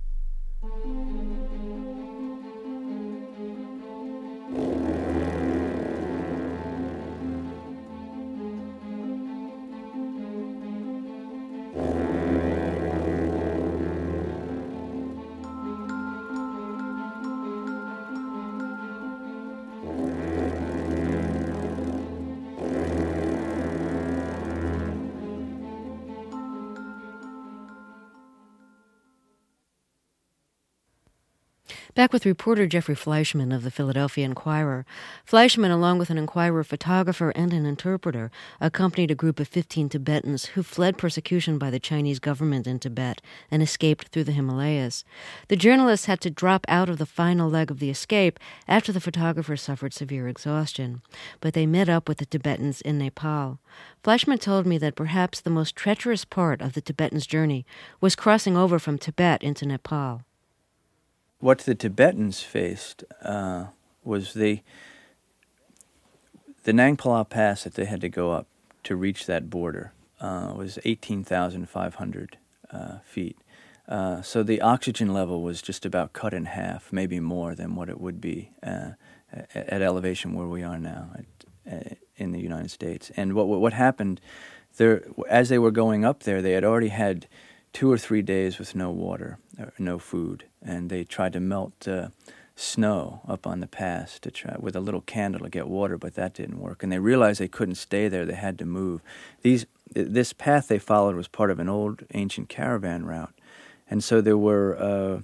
Back with reporter Jeffrey Fleischman of the Philadelphia Inquirer. Fleischman, along with an Inquirer photographer and an interpreter, accompanied a group of fifteen Tibetans who fled persecution by the Chinese government in Tibet and escaped through the Himalayas. The journalists had to drop out of the final leg of the escape after the photographer suffered severe exhaustion. But they met up with the Tibetans in Nepal. Fleischman told me that perhaps the most treacherous part of the Tibetans' journey was crossing over from Tibet into Nepal. What the Tibetans faced uh, was the the Nang Pala Pass that they had to go up to reach that border uh, was eighteen thousand five hundred uh, feet. Uh, so the oxygen level was just about cut in half, maybe more than what it would be uh, at, at elevation where we are now at, uh, in the United States. And what what happened there, as they were going up there, they had already had two or three days with no water, or no food, and they tried to melt uh, snow up on the pass to try with a little candle to get water, but that didn't work. And they realized they couldn't stay there; they had to move. These this path they followed was part of an old ancient caravan route, and so there were. Uh,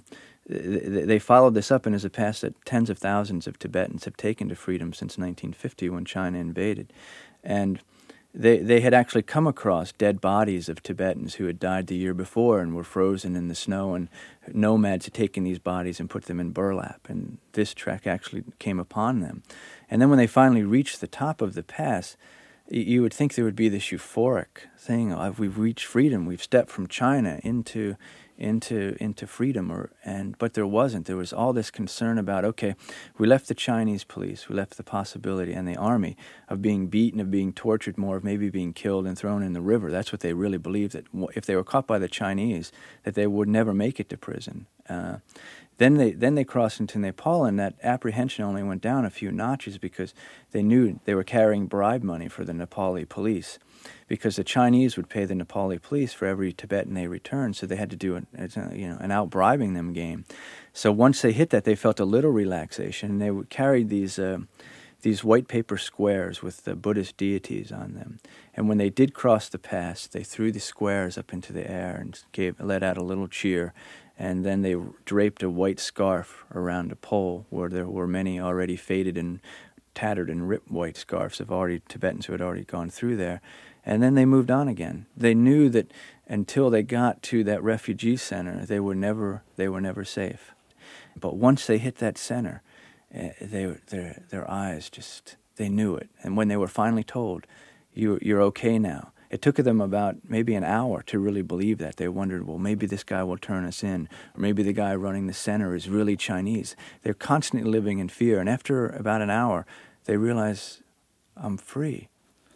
they followed this up, and is a path that tens of thousands of Tibetans have taken to freedom since nineteen fifty, when China invaded, and. They they had actually come across dead bodies of Tibetans who had died the year before and were frozen in the snow, and nomads had taken these bodies and put them in burlap, and this trek actually came upon them. And then when they finally reached the top of the pass, you would think there would be this euphoric thing, oh, we've reached freedom, we've stepped from China into into into freedom, or and but there wasn't. There was all this concern about, okay, we left the Chinese police, we left the possibility and the army of being beaten, of being tortured more, of maybe being killed and thrown in the river. That's what they really believed, that if they were caught by the Chinese, that they would never make it to prison. Uh, Then they then they crossed into Nepal, and that apprehension only went down a few notches because they knew they were carrying bribe money for the Nepali police, because the Chinese would pay the Nepali police for every Tibetan they returned, so they had to do an, you know, an out-bribing them game. So once they hit that, they felt a little relaxation, and they would carried these uh, these white paper squares with the Buddhist deities on them. And when they did cross the pass, they threw the squares up into the air and gave let out a little cheer. And then they draped a white scarf around a pole where there were many already faded and tattered and ripped white scarves of already Tibetans who had already gone through there. And then they moved on again. They knew that until they got to that refugee center, they were never they were never safe. But once they hit that center, uh, they their their eyes just they knew it. And when they were finally told, "You you're okay now," it took them about maybe an hour to really believe that. They wondered, well, maybe this guy will turn us in, or maybe the guy running the center is really Chinese. They're constantly living in fear, and after about an hour, they realize, I'm free.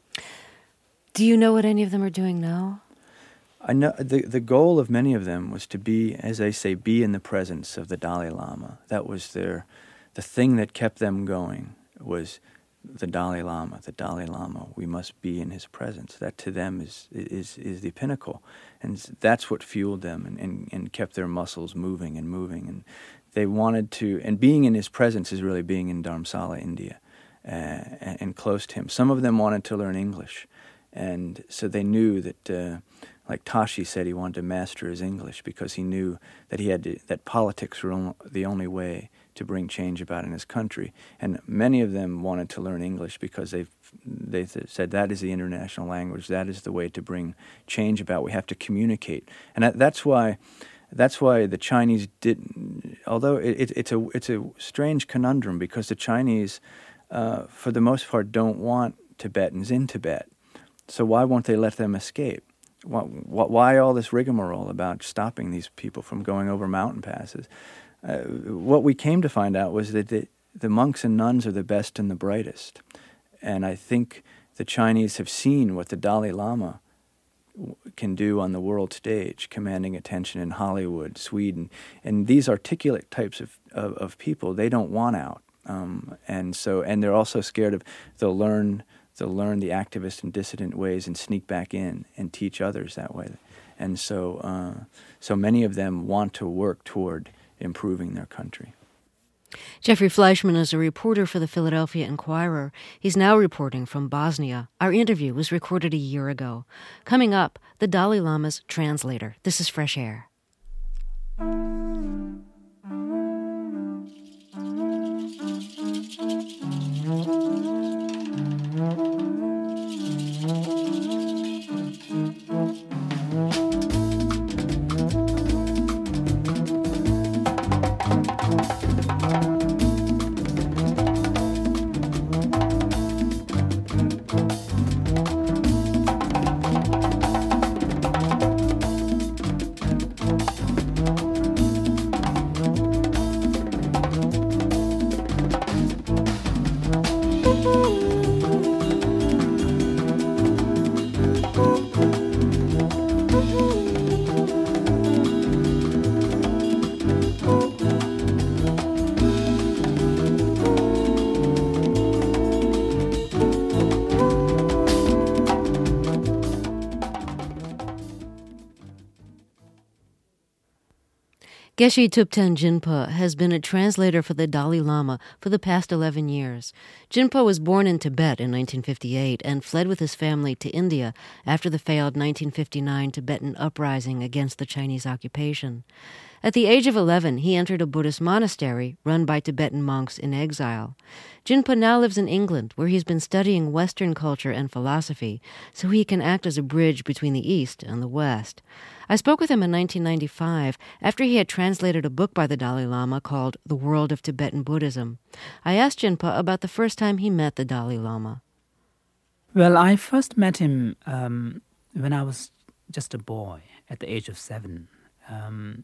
Do you know what any of them are doing now? I know the the goal of many of them was to be, as they say, be in the presence of the Dalai Lama. That was their, the thing that kept them going, was the Dalai Lama, the Dalai Lama. We must be in his presence. That to them is is is the pinnacle, and that's what fueled them and, and, and kept their muscles moving and moving. And they wanted to, and being in his presence is really being in Dharamsala, India, uh, and, and close to him. Some of them wanted to learn English, and so they knew that, uh, like Tashi said, he wanted to master his English because he knew that he had to, that politics were on, the only way to bring change about in his country. And many of them wanted to learn English because they they said that is the international language, that is the way to bring change about. We have to communicate, and that, that's why that's why the Chinese didn't. Although it, it, it's a it's a strange conundrum because the Chinese, uh, for the most part, don't want Tibetans in Tibet. So why won't they let them escape? Why, why all this rigmarole about stopping these people from going over mountain passes? Uh, what we came to find out was that the, the monks and nuns are the best and the brightest. And I think the Chinese have seen what the Dalai Lama can do on the world stage, commanding attention in Hollywood, Sweden. And these articulate types of, of, of people, they don't want out. Um, and so, and they're also scared of, they'll learn, they'll learn the activist and dissident ways and sneak back in and teach others that way. And so, uh, so many of them want to work toward improving their country. Jeffrey Fleischman is a reporter for the Philadelphia Inquirer. He's now reporting from Bosnia. Our interview was recorded a year ago. Coming up, the Dalai Lama's translator. This is Fresh Air. Geshe Thupten Jinpa has been a translator for the Dalai Lama for the past eleven years. Jinpa was born in Tibet in nineteen fifty-eight and fled with his family to India after the failed nineteen fifty-nine Tibetan uprising against the Chinese occupation. At the age of eleven, he entered a Buddhist monastery run by Tibetan monks in exile. Jinpa now lives in England, where he's been studying Western culture and philosophy, so he can act as a bridge between the East and the West. I spoke with him in nineteen ninety-five after he had translated a book by the Dalai Lama called The World of Tibetan Buddhism. I asked Jinpa about the first time he met the Dalai Lama. Well, I first met him um, when I was just a boy at the age of seven. Um,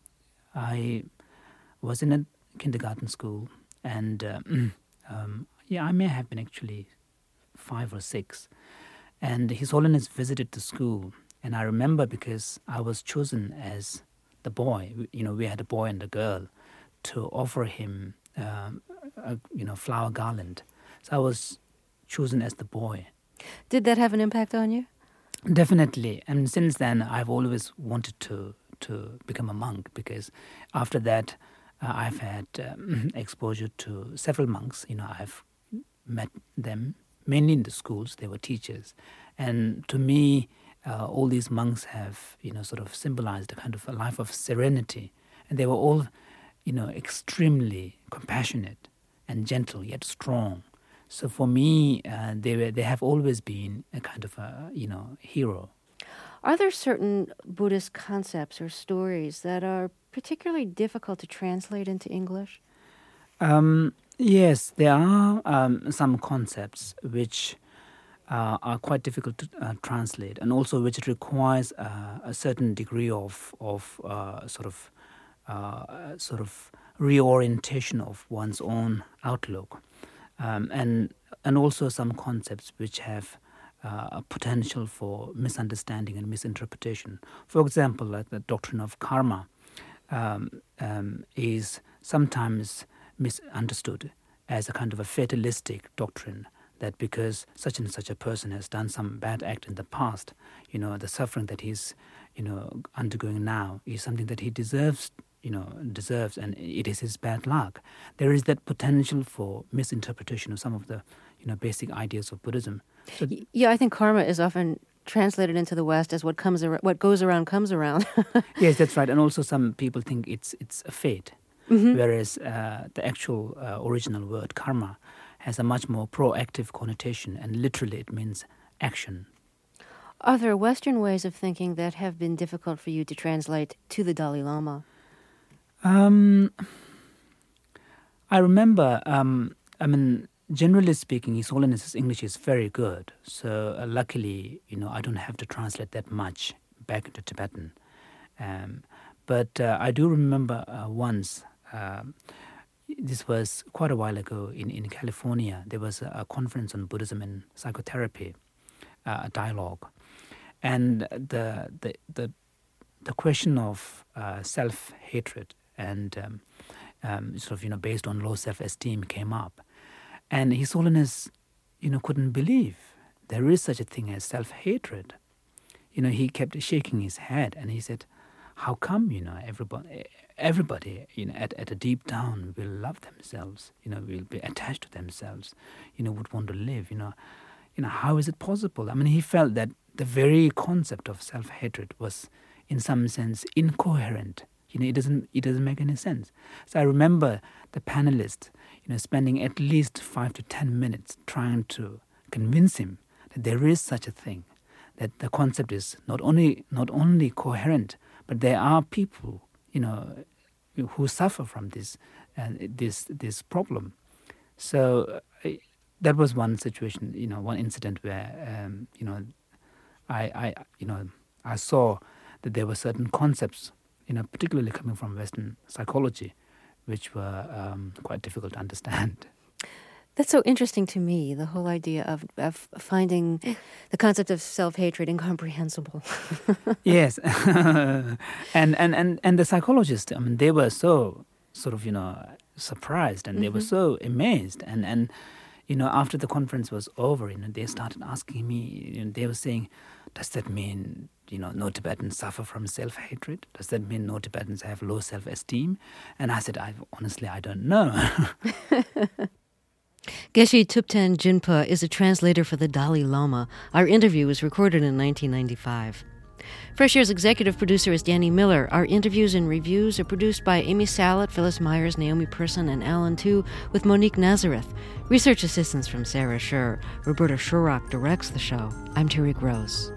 I was in a kindergarten school, and uh, um, yeah, I may have been actually five or six. And His Holiness visited the school, and I remember because I was chosen as the boy. You know, we had a boy and a girl to offer him, um, a you know, flower garland. So I was chosen as the boy. Did that have an impact on you? Definitely, and since then I've always wanted to. to become a monk, because after that uh, I've had um, exposure to several monks. You know, I've met them mainly in the schools. They were teachers, and to me uh, all these monks have, you know, sort of symbolized a kind of a life of serenity, and they were all, you know, extremely compassionate and gentle yet strong. So for me uh, they were, they have always been a kind of a, you know, hero. Are there certain Buddhist concepts or stories that are particularly difficult to translate into English? Um, yes, there are um, some concepts which uh, are quite difficult to uh, translate, and also which requires uh, a certain degree of of uh, sort of uh, sort of reorientation of one's own outlook, um, and and also some concepts which have Uh, a potential for misunderstanding and misinterpretation. For example, like the doctrine of karma um, um, is sometimes misunderstood as a kind of a fatalistic doctrine that because such and such a person has done some bad act in the past, you know, the suffering that he's, you know, undergoing now is something that he deserves, you know, deserves, and it is his bad luck. There is that potential for misinterpretation of some of the, you know, basic ideas of Buddhism. So, yeah, I think karma is often translated into the West as what comes ar- what goes around comes around. Yes, that's right. And also some people think it's it's a fate, mm-hmm. whereas uh, the actual uh, original word karma has a much more proactive connotation, and literally it means action. Are there Western ways of thinking that have been difficult for you to translate to the Dalai Lama? Um, I remember, um, I mean, generally speaking, His Holiness's English is very good. So uh, luckily, you know, I don't have to translate that much back into Tibetan. Um, but uh, I do remember uh, once, um, this was quite a while ago in, in California, there was a, a conference on Buddhism and psychotherapy, uh, a dialogue. And the the the, the question of uh, self-hatred and um, um, sort of, you know, based on low self-esteem came up. And His Holiness, you know, couldn't believe there is such a thing as self-hatred. You know, he kept shaking his head and he said, how come, you know, everybody, everybody, you know, at, at a deep down will love themselves, you know, will be attached to themselves, you know, would want to live, you know. You know, how is it possible? I mean, he felt that the very concept of self-hatred was, in some sense, incoherent. You know, it doesn't it doesn't make any sense. So I remember the panelists, you know, spending at least five to ten minutes trying to convince him that there is such a thing, that the concept is not only not only coherent, but there are people, you know, who suffer from this uh, this this problem. So uh, that was one situation, you know, one incident where um, you know, I I you know I saw that there were certain concepts, you know, particularly coming from Western psychology, which were um, quite difficult to understand. That's so interesting to me, the whole idea of, of finding the concept of self-hatred incomprehensible. Yes. and, and, and, and the psychologists, I mean, they were so sort of, you know, surprised and mm-hmm. they were so amazed. And, and, you know, after the conference was over, you know, they started asking me, you know, they were saying, does that mean, you know, no Tibetans suffer from self-hatred? Does that mean no Tibetans have low self-esteem? And I said, I honestly, I don't know. Geshe Thupten Jinpa is a translator for the Dalai Lama. Our interview was recorded in nineteen ninety-five. Fresh Air's executive producer is Danny Miller. Our interviews and reviews are produced by Amy Salit, Phyllis Myers, Naomi Persson, and Alan Tu, with Monique Nazareth. Research assistance from Sarah Scher. Roberta Shurrock directs the show. I'm Tariq Rose.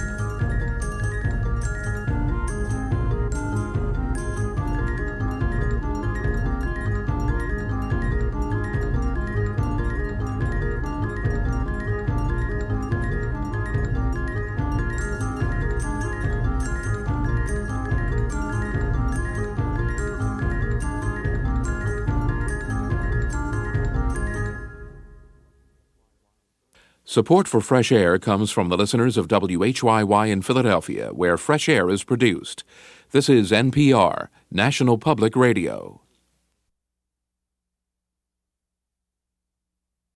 Support for Fresh Air comes from the listeners of W H Y Y in Philadelphia, where Fresh Air is produced. This is N P R, National Public Radio.